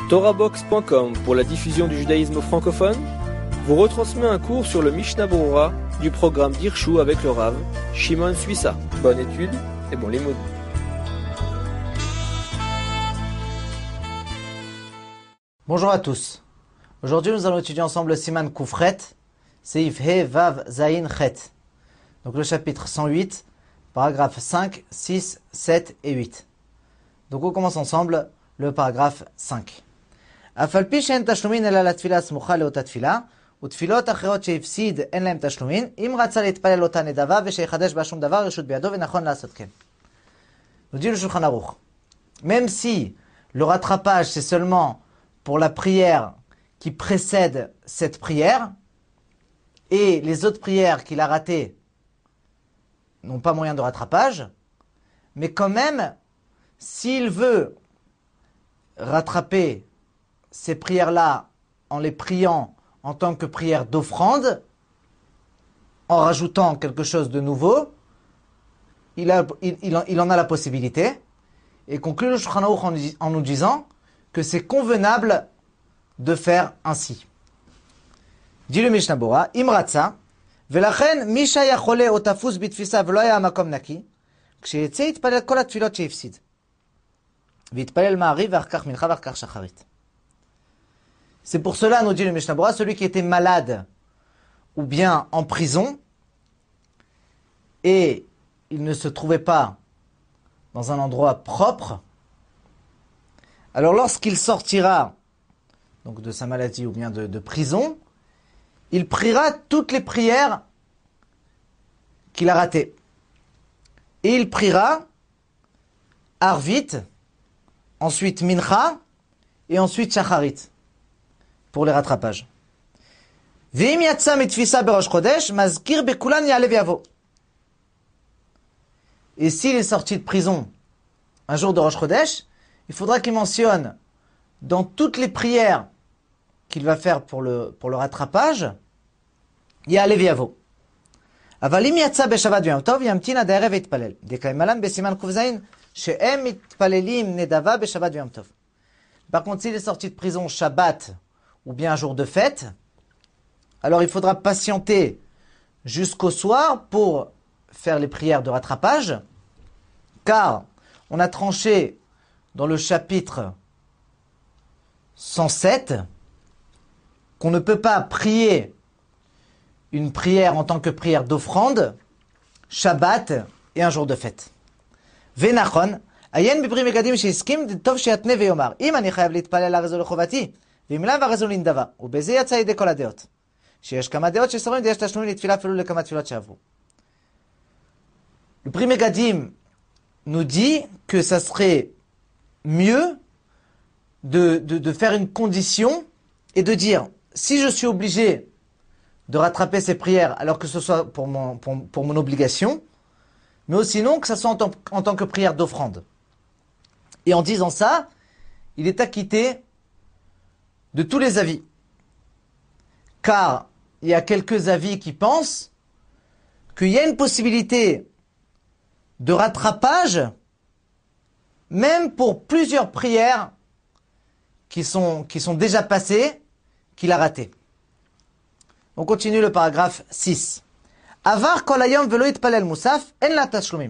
TorahBox.com pour la diffusion du judaïsme francophone vous retransmet un cours sur le Mishnah Berurah du programme d'Hirshu avec le Rav Shimon Suissa. Bonne étude et bon limoud. Bonjour à tous. Aujourd'hui, nous allons étudier ensemble le Siman Kufret, Seif He Vav Zayin Chet. Donc le chapitre 108, paragraphes 5, 6, 7 et 8. Donc on commence ensemble le paragraphe 5. אף פי שאין תשלומין אלא לתפילה הסמוכה לאותה תפילה, ותפילות אחרות שהפסיד אין להם תשלומין, אם רצה להתפלל אותה נדבה ושיחדש בה שום דבר, רשות בידו ונכון לעשות כן. Nous dit le Shulchan Aruch. Même si le rattrapage c'est seulement pour la prière qui précède cette prière, et les autres prières qu'il a ratées n'ont pas moyen de rattrapage, mais quand même, s'il veut rattraper ces prières-là en les priant en tant que prière d'offrande, en rajoutant quelque chose de nouveau, il en a la possibilité. Et conclut le Shulchan Aruch en nous disant que c'est convenable de faire ainsi. Dit le Mishnah Berurah, Imratza, ולכן מי שהיה חולה או תפוס בתפיסה ולא היה המקום נקי, כשיצא יתפלל כל התפילות שהפסיד. ויתפלל מעריב ואחר כך מנחה ואחר כך שחרית. C'est pour cela, nous dit le Mishnah Berurah, celui qui était malade ou bien en prison et il ne se trouvait pas dans un endroit propre, alors lorsqu'il sortira donc de sa maladie ou bien de prison, il priera toutes les prières qu'il a ratées. Et il priera Arvit, ensuite Mincha et ensuite Shacharit pour les rattrapages. Ve'im yatsa mitfisa berosh chodesh, mazkir bekulan ya'alev yavo. Et s'il est sorti de prison un jour de Rosh Chodesh, il faudra qu'il mentionne dans toutes les prières qu'il va faire pour le rattrapage, ya'alev yavo. אבל אם יצא בשבת ויום טוב, ימתין עד הערב ויתפלל. דקאי מלן בסימן ק"ז, שהם מתפללים נדבה בשבת ויום טוב. Par contre, s'il est sorti de prison Shabbat ou bien un jour de fête, alors il faudra patienter jusqu'au soir pour faire les prières de rattrapage, car on a tranché dans le chapitre 107 qu'on ne peut pas prier une prière en tant que prière d'offrande, Shabbat et un jour de fête. Venachon, ayen bibri megadim sheiskim tov sheyatne veyomar. Im ani chayav litpalel הרי זו לחובתי, ואם לאו הרי זו לנדבה. ובזה יצא ידי כל הדעות. שיש כמה דעות שסוברים ויש תשלומים לתפילה אפילו לכמה תפילות שעברו. Le Pri Megadim nous dit que ça serait mieux de faire une condition et de dire, si je suis obligé de rattraper ces prières, alors que ce soit pour mon obligation, mais aussi non que ce soit en tant que prière d'offrande. Et en disant ça, il est acquitté de tous les avis. Car il y a quelques avis qui pensent qu'il y a une possibilité de rattrapage, même pour plusieurs prières qui sont déjà passées, qu'il a ratées. On continue le paragraphe 6. Avar kol hayom velo yitpalel musaf, en la tashlumim.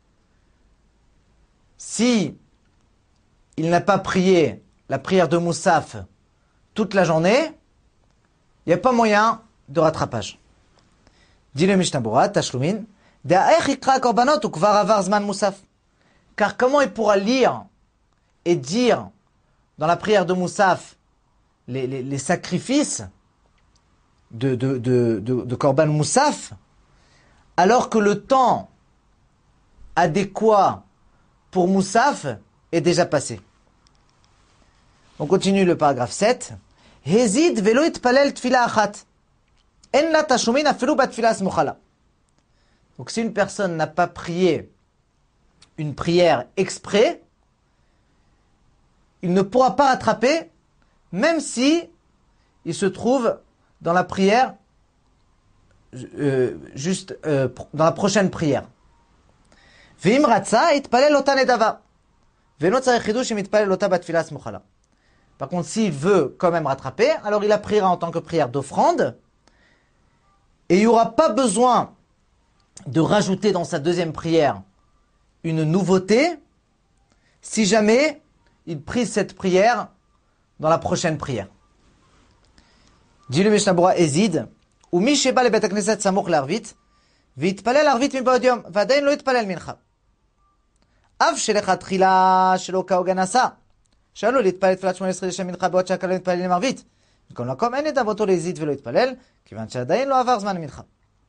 Si il n'a pas prié la prière de Moussaf toute la journée, il n'y a pas moyen de rattrapage. Dit le Mishnah Berurah, tashlumin, da'ech ikra korbanot ukvar avar zman Moussaf. Car comment il pourra lire et dire dans la prière de Moussaf les sacrifices de Korban Moussaf, alors que le temps adéquat pour Moussaf est déjà passé. On continue le paragraphe 7. Hezid velo itpalel tfila achat. En la tashumin afilu batfila smuchala. Donc si une personne n'a pas prié une prière exprès, il ne pourra pas rattraper, même si il se trouve dans la prière, dans la prochaine prière. ואם רצה, יתפלל אותה נדבה. ואינו צריך חידוש אם יתפלל אותה בתפילה הסמוכה לה. Par contre, s'il veut quand même rattraper, alors il la priera en tant que prière d'offrande. Et il n'y aura pas besoin de rajouter dans sa deuxième prière une nouveauté si jamais il prie cette prière dans la prochaine prière. Dit le Mishnah Berurah Ezid, ou mi sheba le bet hakneset samuch l'arvit, v'yitpalel arvit miba'od yom, v'adayin lo yitpalel mincha. Av shelechatchila shelo ka'ogan asa, shelo להתפלל תפילת 18 לשם מנחה בעוד שהקהל לא מתפלל עם ערבית. מכל מקום אין ידיו אותו להזיד ולא יתפלל, כיוון שעדיין לא עבר זמן מנחה.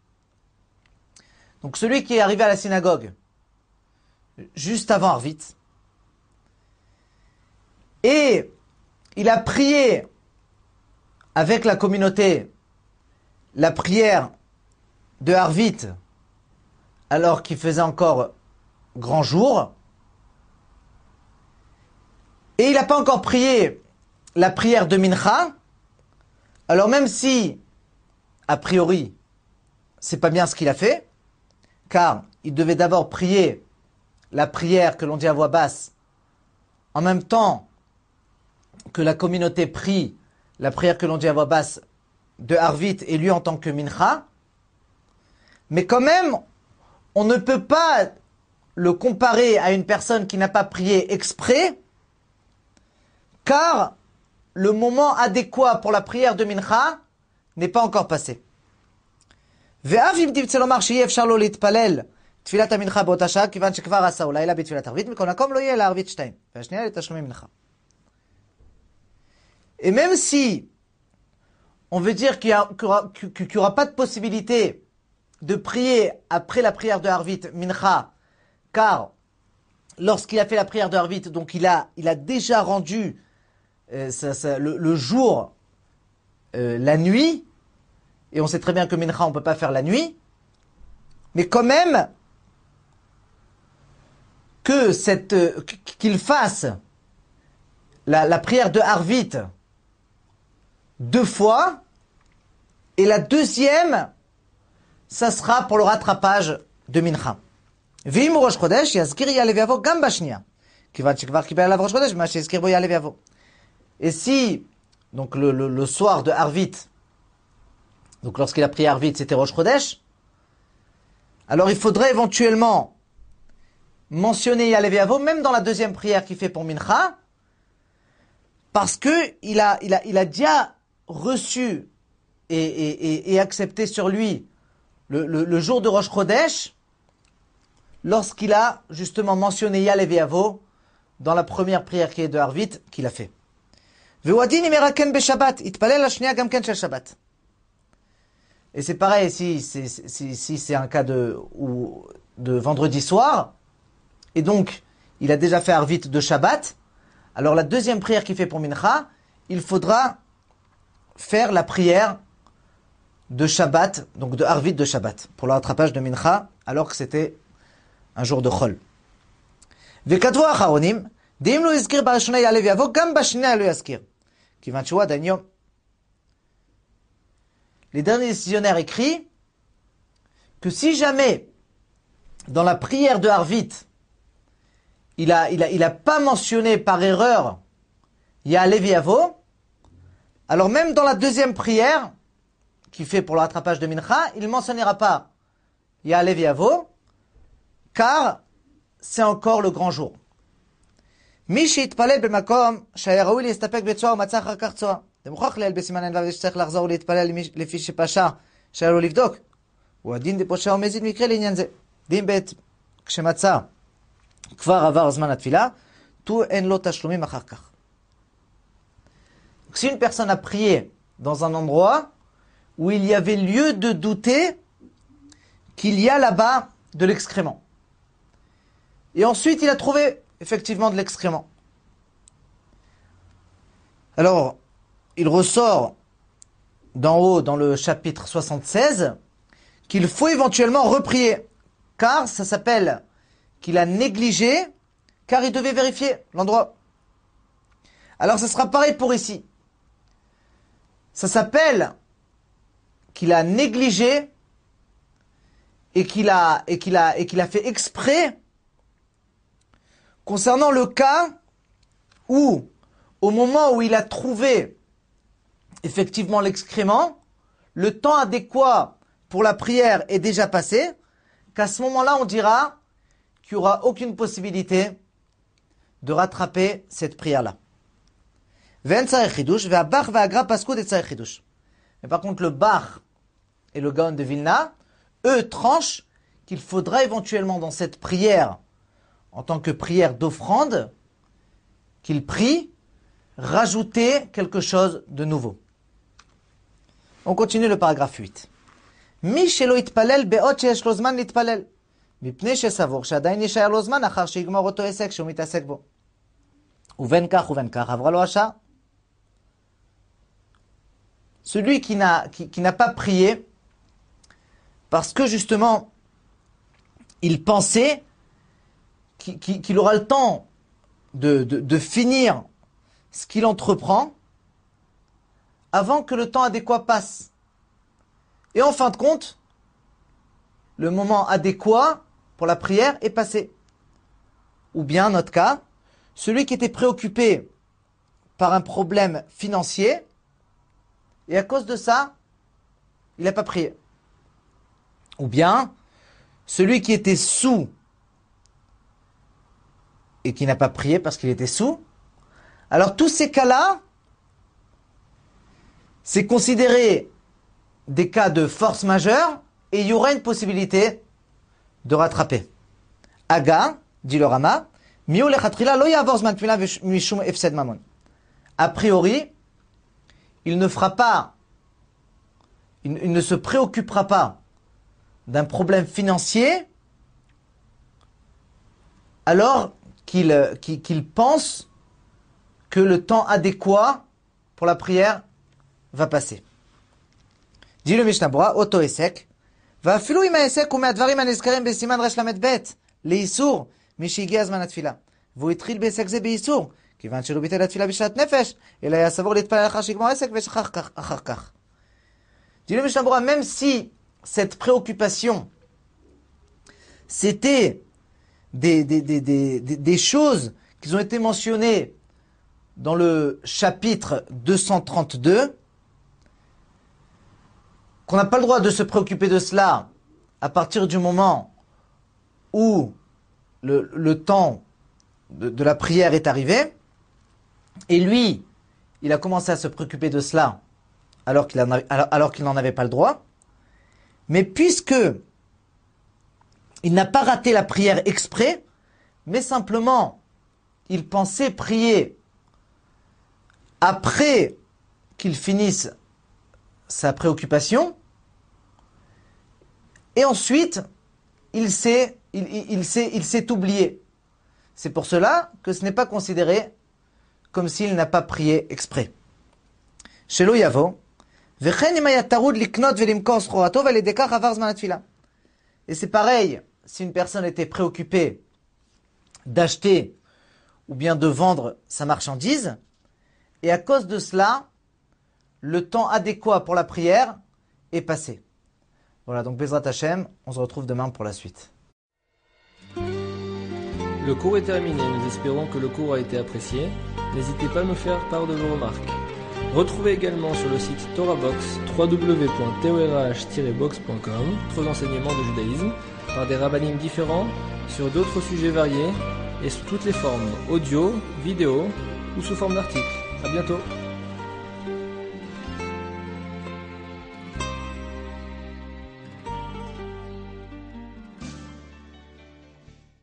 Donc celui qui est arrivé à la synagogue juste avant Arvit, et il a prié avec la communauté la prière de Arvit alors qu'il faisait encore grand jour, et il n'a pas encore prié la prière de Mincha, alors même si, a priori, c'est pas bien ce qu'il a fait, car il devait d'abord prier la prière que l'on dit à voix basse, en même temps que la communauté prie la prière que l'on dit à voix basse de Arvit et lui en tant que Mincha, mais quand même, on ne peut pas le comparer à une personne qui n'a pas prié exprès, car le moment adéquat pour la prière de Mincha n'est pas encore passé. ואף אם תרצה לומר שיהיה אפשר לו להתפלל תפילת המנחה באותה שעה, כיוון שכבר עשה אולי לה בתפילת ערבית, מכל מקום לא יהיה לערבית 2, והשנייה לתשלומי מנחה. Et même si on veut dire qu'il n'y aura pas de possibilité de prier après la prière de Arvit Mincha, car lorsqu'il a fait la prière de Arvit, donc il a déjà rendu le jour, la nuit, et on sait très bien que Mincha on ne peut pas faire la nuit, mais quand même qu'il fasse la prière de Arvit 2 fois, et la deuxième, ça sera pour le rattrapage de Mincha. ואם הוא ראש חודש, יזכיר יעלה ויבוא גם בשנייה. כיוון שכבר קיבל עליו ראש חודש, מה שיזכיר בו יעלה ויבוא. Et si, donc le soir de Arvit, donc lorsqu'il a prié Arvit, c'était Rosh Chodesh, alors il faudrait éventuellement mentionner Ya'aleh Ve'yavo, même dans la deuxième prière qu'il fait pour Mincha, parce que il a déjà reçu et accepté sur lui le jour de Rosh Chodesh, lorsqu'il a justement mentionné Ya'aleh Ve'yavo dans la première prière qui est de Arvit qu'il a fait. Ve'uadin imeraken beShabbat, itpalel lashniya gam ken shel Shabbat. Et c'est pareil si c'est un cas de vendredi soir, et donc il a déjà fait Arvit de Shabbat, alors la deuxième prière qu'il fait pour Mincha, il faudra faire la prière de Shabbat, donc de Arvit de Shabbat, pour le rattrapage de Mincha, alors que c'était un jour de Chol. וכתבו האחרונים, דאם לא יזכיר בראשונה יעלה ויבוא, גם בשנייה לא יזכיר. כיוון שהוא עדיין יום. Les derniers décisionnaires écrits que si jamais, dans la prière de Arvit, il a pas mentionné par erreur Ya'aleh Ve'yavo, alors même dans la deuxième prière, qu'il fait pour le rattrapage de Mincha, il ne mentionnera pas Ya'aleh Ve'yavo, car c'est encore le grand jour. מי שהתפלל במקום שהיה ראוי להסתפק בצועה ומצא אחר כך צועה. זה מוכרח ליל בסימן אין שצריך לחזור ולהתפלל לפי שפשע שהיה לו לבדוק. הוא הדין דפושע ומזיד מקרה לעניין זה. דין ב' כשמצא כבר עבר זמן התפילה, אין לו תשלומים אחר כך. Si une personne a prié dans un endroit où il y avait lieu de douter qu'il y a là-bas de l'excrément, et ensuite il a trouvé effectivement de l'excrément, alors il ressort d'en haut dans le chapitre 76 qu'il faut éventuellement reprier, car ça s'appelle qu'il a négligé, car il devait vérifier l'endroit. Alors ça sera pareil pour ici. Ça s'appelle qu'il a négligé et qu'il a fait exprès concernant le cas où au moment où il a trouvé effectivement l'excrément, le temps adéquat pour la prière est déjà passé, qu'à ce moment-là, on dira qu'il n'y aura aucune possibilité de rattraper cette prière-là. Mais par contre, le Bar et le Gaon de Vilna, eux tranchent qu'il faudra éventuellement dans cette prière, en tant que prière d'offrande, qu'il prie, rajouter quelque chose de nouveau. On continue le paragraphe 8. Mi shelo itpalel be'ot sheyesh lo zman litpalel, mipnei shesavor she'adayin yishayer lo zman achar sheigmor oto esek שהוא מתעסק בו. ובין כך עברה לו השעה. Celui qui n'a pas prié, parce que justement, il pensait qu'il aura le temps de finir ce qu'il entreprend avant que le temps adéquat passe. Et en fin de compte, le moment adéquat pour la prière est passé. Ou bien, notre cas, celui qui était préoccupé par un problème financier, et à cause de ça, il n'a pas prié. Ou bien, celui qui était sous et qui n'a pas prié parce qu'il était sous. Alors tous ces cas-là, c'est considéré des cas de force majeure et il y aura une possibilité de rattraper. Aga, dit le Rama, a priori, il ne fera pas, il ne se préoccupera pas d'un problème financier alors qu'il pense que le temps adéquat pour la prière va passer. Dit le Mishnah Bora, Oto Esek, va filu ima Esek ou me'advarim anizkarim besiman resh lamed bet, leisur, mishigi azman atfila. Vous itril besek ze beisur, כיוון שלא ביטל התפילה בשעת נפש, אלא היה סבור להתפלל אחר שיגמר עסק ושכח אחר כך. Dit le Mishnah Bora, même si cette préoccupation, c'était des choses qui ont été mentionnées dans le chapitre 232, qu'on n'a pas le droit de se préoccuper de cela à partir du moment où le temps de la prière est arrivé, et lui, il a commencé à se préoccuper de cela alors qu'il n'en avait pas le droit. Mais puisque il n'a pas raté la prière exprès, mais simplement il pensait prier après qu'il finisse sa préoccupation, et ensuite il s'est oublié. C'est pour cela que ce n'est pas considéré comme s'il n'a pas prié exprès. Shelo yavo, vechen im haya tarud liknot velimkor schorato ve'al yedei kach avar zman hatfila. Et c'est pareil, si une personne était préoccupée d'acheter ou bien de vendre sa marchandise, et à cause de cela, le temps adéquat pour la prière est passé. Voilà, donc Bezrat Hashem, on se retrouve demain pour la suite. Le cours est terminé, nous espérons que le cours a été apprécié. N'hésitez pas à nous faire part de vos remarques. Retrouvez également sur le site TorahBox www.torah-box.com d'autres enseignements de judaïsme par des rabbinim différents sur d'autres sujets variés et sous toutes les formes audio, vidéo ou sous forme d'articles. À bientôt.